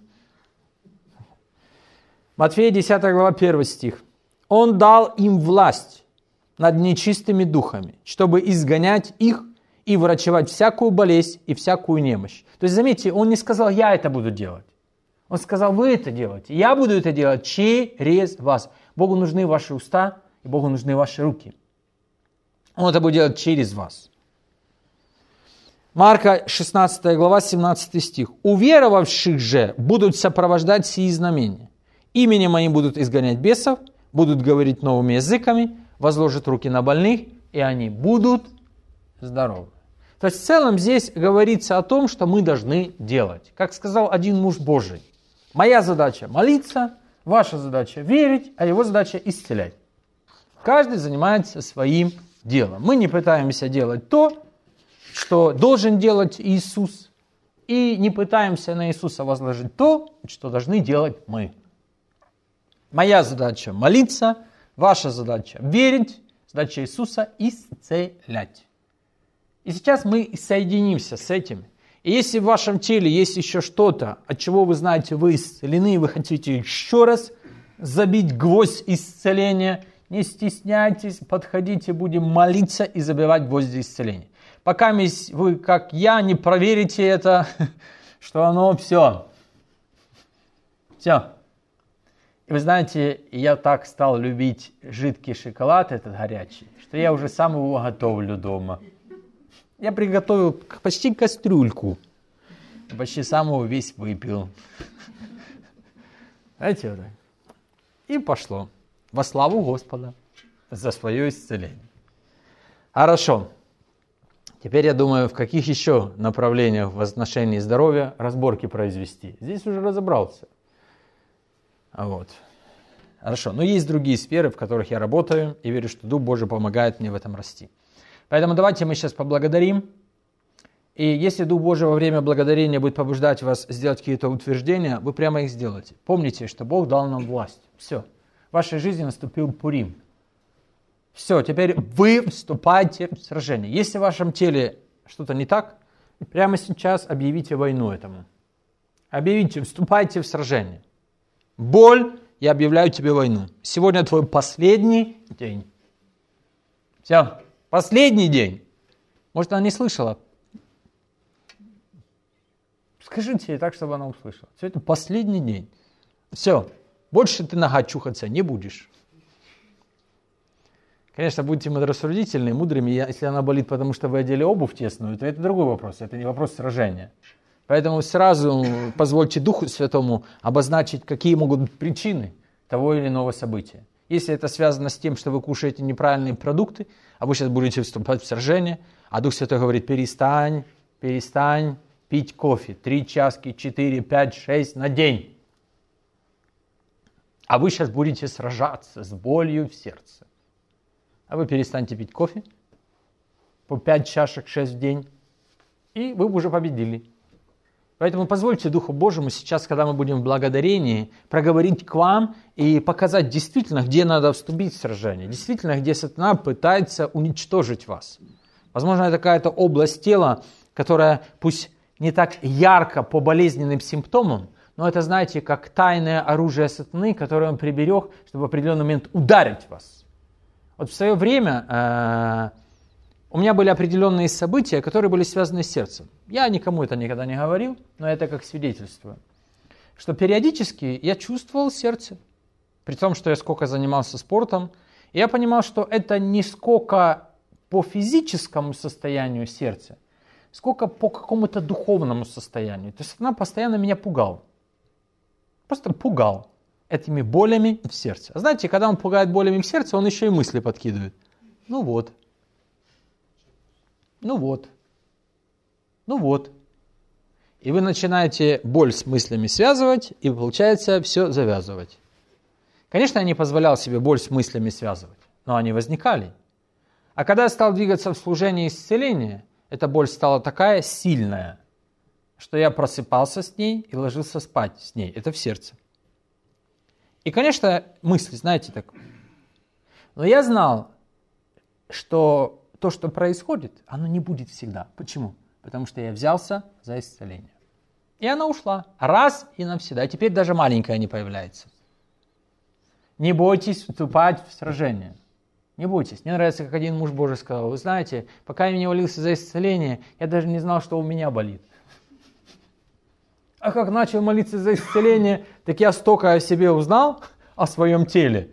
Матфея, десятая глава, первый стих. «Он дал им власть над нечистыми духами, чтобы изгонять их и врачевать всякую болезнь и всякую немощь». То есть, заметьте, он не сказал, я это буду делать. Он сказал, вы это делаете. Я буду это делать через вас. Богу нужны ваши уста, и Богу нужны ваши руки. Он это будет делать через вас. Марка, шестнадцатая глава, семнадцатый стих. «Уверовавших же будут сопровождать сии знамения. Именем моим будут изгонять бесов, будут говорить новыми языками, возложат руки на больных, и они будут здоровы». То есть в целом здесь говорится о том, что мы должны делать. Как сказал один муж Божий, моя задача молиться, ваша задача верить, а его задача исцелять. Каждый занимается своим делом. Мы не пытаемся делать то, что должен делать Иисус, и не пытаемся на Иисуса возложить то, что должны делать мы. Моя задача молиться, ваша задача верить, задача Иисуса исцелять. И сейчас мы соединимся с этим. И если в вашем теле есть еще что-то, от чего вы знаете, вы исцелены, и вы хотите еще раз забить гвоздь исцеления, не стесняйтесь, подходите, будем молиться и забивать гвозди исцеления. Пока вы, как я, не проверите это, что оно все. Все. И вы знаете, я так стал любить жидкий шоколад, этот горячий, что я уже сам его готовлю дома. Я приготовил почти кастрюльку, почти сам его весь выпил. Знаете, вот так. И пошло. Во славу Господа за свое исцеление. Хорошо. Теперь я думаю, в каких еще направлениях в отношении здоровья разборки произвести. Здесь уже разобрался. Вот. Хорошо. Но есть другие сферы, в которых я работаю, и верю, что Дух Божий помогает мне в этом расти. Поэтому давайте мы сейчас поблагодарим. И если Дух Божий во время благодарения будет побуждать вас сделать какие-то утверждения, вы прямо их сделаете. Помните, что Бог дал нам власть. Все. В вашей жизни наступил Пурим. Все, теперь вы вступаете в сражение. Если в вашем теле что-то не так, прямо сейчас объявите войну этому. Объявите, вступайте в сражение. Боль, я объявляю тебе войну. Сегодня твой последний день. Все, последний день. Может, она не слышала? Скажите ей так, чтобы она услышала. Все, это последний день. Все, больше ты нога чухаться не будешь. Конечно, будьте рассудительны, мудрыми. Если она болит, потому что вы одели обувь тесную, то это другой вопрос. Это не вопрос сражения. Поэтому сразу позвольте Духу Святому обозначить, какие могут быть причины того или иного события. Если это связано с тем, что вы кушаете неправильные продукты, а вы сейчас будете вступать в сражение, а Дух Святой говорит, перестань, перестань пить кофе. Три чашки, четыре, пять, шесть на день. А вы сейчас будете сражаться с болью в сердце. А вы перестаньте пить кофе по пять чашек, шесть в день, и вы уже победили. Поэтому позвольте Духу Божьему сейчас, когда мы будем в благодарении, проговорить к вам и показать действительно, где надо вступить в сражение, действительно, где сатана пытается уничтожить вас. Возможно, это какая-то область тела, которая пусть не так ярко по болезненным симптомам, но это, знаете, как тайное оружие сатаны, которое он приберег, чтобы в определенный момент ударить вас. Вот в свое время э, у меня были определенные события, которые были связаны с сердцем. Я никому это никогда не говорил, но это как свидетельство. Что периодически я чувствовал сердце. При том, что я сколько занимался спортом, я понимал, что это не сколько по физическому состоянию сердца, сколько по какому-то духовному состоянию. То есть она постоянно меня пугала. Просто пугал этими болями в сердце. А знаете, когда он пугает болями в сердце, он еще и мысли подкидывает. Ну вот. Ну вот. Ну вот. И вы начинаете боль с мыслями связывать, и получается все завязывать. Конечно, я не позволял себе боль с мыслями связывать, но они возникали. А когда я стал двигаться в служении исцеления, эта боль стала такая сильная, что я просыпался с ней и ложился спать с ней. Это в сердце. И, конечно, мысли, знаете, так. Но я знал, что то, что происходит, оно не будет всегда. Почему? Потому что я взялся за исцеление. И она ушла. Раз и навсегда. И теперь даже маленькая не появляется. Не бойтесь вступать в сражение. Не бойтесь. Мне нравится, как один муж Божий сказал. Вы знаете, пока я не молился за исцеление, я даже не знал, что у меня болит. А как начал молиться за исцеление, так я столько о себе узнал, о своем теле.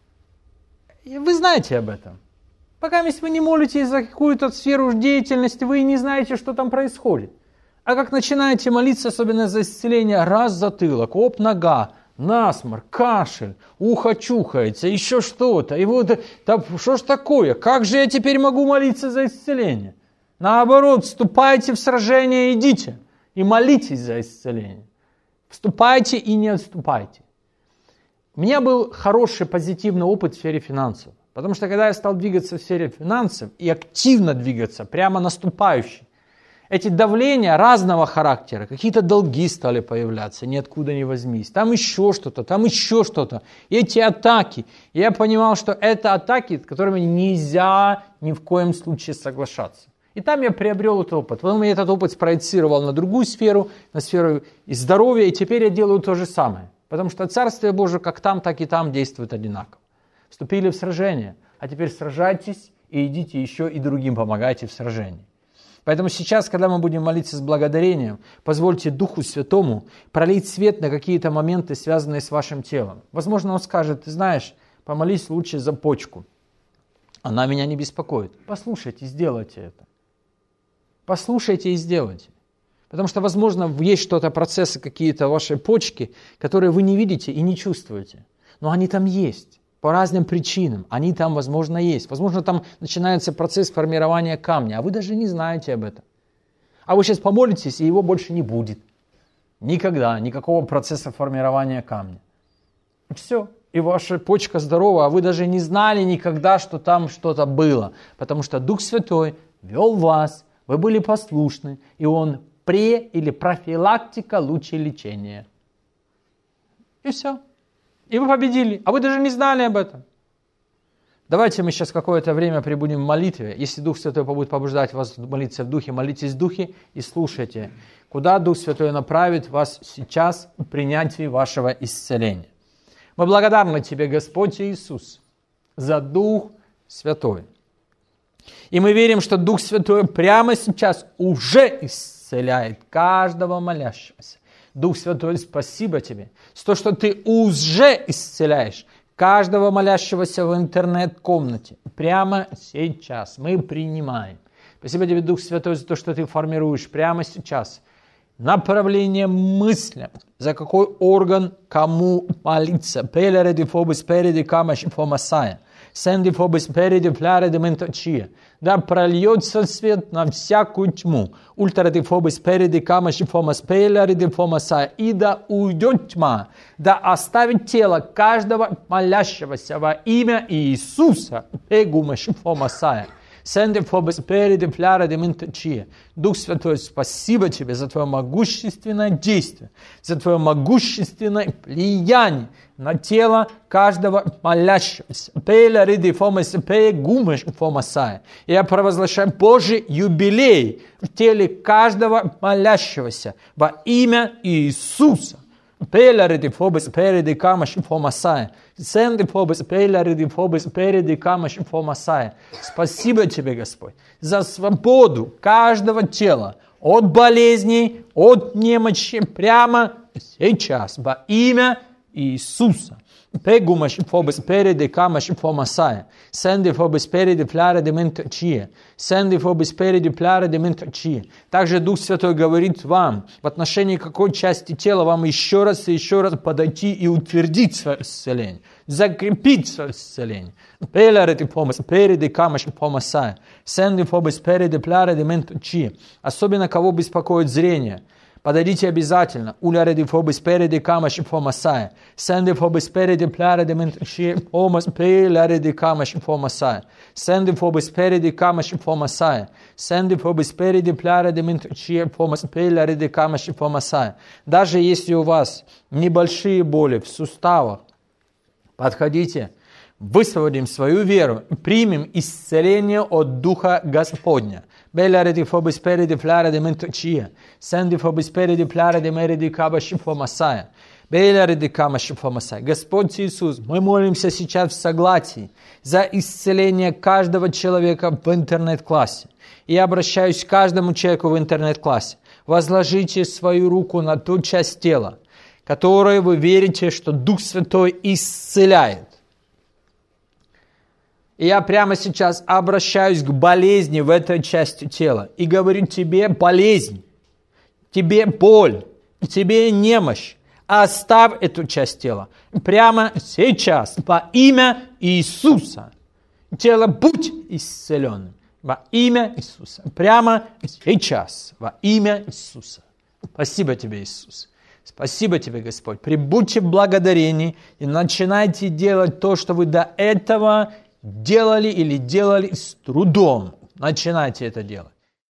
И вы знаете об этом. Пока если вы не молитесь за какую-то сферу деятельности, вы не знаете, что там происходит. А как начинаете молиться, особенно за исцеление, раз затылок, оп, нога, насморк, кашель, ухо чухается, еще что-то. И вот, да, что ж такое? Как же я теперь могу молиться за исцеление? Наоборот, вступайте в сражение, идите и молитесь за исцеление. Вступайте и не отступайте. У меня был хороший позитивный опыт в сфере финансов. Потому что когда я стал двигаться в сфере финансов и активно двигаться, прямо наступающий, эти давления разного характера, какие-то долги стали появляться, ниоткуда не возьмись. Там еще что-то, там еще что-то. И эти атаки. И я понимал, что это атаки, с которыми нельзя ни в коем случае соглашаться. И там я приобрел этот опыт. Потом я этот опыт спроецировал на другую сферу, на сферу здоровья. И теперь я делаю то же самое. Потому что Царствие Божие как там, так и там действует одинаково. Вступили в сражение, а теперь сражайтесь и идите еще и другим помогайте в сражении. Поэтому сейчас, когда мы будем молиться с благодарением, позвольте Духу Святому пролить свет на какие-то моменты, связанные с вашим телом. Возможно, Он скажет, ты знаешь, помолись лучше за почку. Она меня не беспокоит. Послушайте, сделайте это. Послушайте и сделайте. Потому что, возможно, есть что-то, процессы какие-то в вашей почке, которые вы не видите и не чувствуете. Но они там есть. По разным причинам. Они там, возможно, есть. Возможно, там начинается процесс формирования камня, а вы даже не знаете об этом. А вы сейчас помолитесь, и его больше не будет. Никогда. Никакого процесса формирования камня. И все. И ваша почка здорова, а вы даже не знали никогда, что там что-то было. Потому что Дух Святой вел вас, вы были послушны, и Он пре- или профилактика лучше лечения. И все. И вы победили, а вы даже не знали об этом. Давайте мы сейчас какое-то время пребудем в молитве. Если Дух Святой будет побуждать вас молиться в Духе, молитесь в Духе и слушайте, куда Дух Святой направит вас сейчас в принятии вашего исцеления. Мы благодарны Тебе, Господь Иисус, за Дух Святой. И мы верим, что Дух Святой прямо сейчас уже исцеляет каждого молящегося. Дух Святой, спасибо Тебе за то, что Ты уже исцеляешь каждого молящегося в интернет-комнате. Прямо сейчас мы принимаем. Спасибо Тебе, Дух Святой, за то, что Ты формируешь прямо сейчас направление мыслям, за какой орган кому молиться. Да прольется свет на всякую тьму. И да уйдет тьма. Да оставит тело каждого молящегося во имя Иисуса. Дух Святой, спасибо Тебе за Твое могущественное действие, за Твое могущественное влияние на тело каждого молящегося. Я провозглашаю Божий юбилей в теле каждого молящегося во имя Иисуса. Спасибо Тебе, Господь, за свободу каждого тела от болезней, от немощи прямо сейчас во имя Иисуса. Пегумаш фобес переди камаш фомасая. Сенди фобес переди пляре де менточие. Сенди фобес переди пляре де менточие. Также Дух Святой говорит вам, в отношении какой части тела вам еще раз и еще раз подойти и утвердить свое исцеление. Закрепить свое исцеление. Пеляре де фобес переди камаш фомасая. Сенди фобес переди пляре де менточие. Особенно кого беспокоит зрение. Подойдите обязательно. Уляре де фобес переди камаш фомасая. Сенди фобес переди пляре де менточие. Фомас пеляре де камаш фомасая. Сенди фобес переди камаш фомасая. Сенди фобес переди пляре де менточие. Фомас пеляре де камаш фомасая. Даже если у вас небольшие боли в суставах, подходите, высвободим свою веру, примем исцеление от Духа Господня. Bellare di fobis peri di flare di mentocia. Sendi fobis peri di flare di meri di кабашифо масая. Bellare di камашифо масая. Господь Иисус, мы молимся сейчас в согласии за исцеление каждого человека в интернет-классе. И я обращаюсь к каждому человеку в интернет-классе. Возложите свою руку на ту часть тела, которой вы верите, что Дух Святой исцеляет. И я прямо сейчас обращаюсь к болезни в этой части тела. И говорю тебе болезнь, тебе боль, тебе немощь. Оставь эту часть тела. Прямо сейчас во имя Иисуса. Тело будь исцеленным. Во имя Иисуса. Прямо сейчас во имя Иисуса. Спасибо тебе, Иисус. Спасибо тебе, Господь. Прибудьте в благодарении и начинайте делать то, что вы до этого делали или делали с трудом. Начинайте это делать.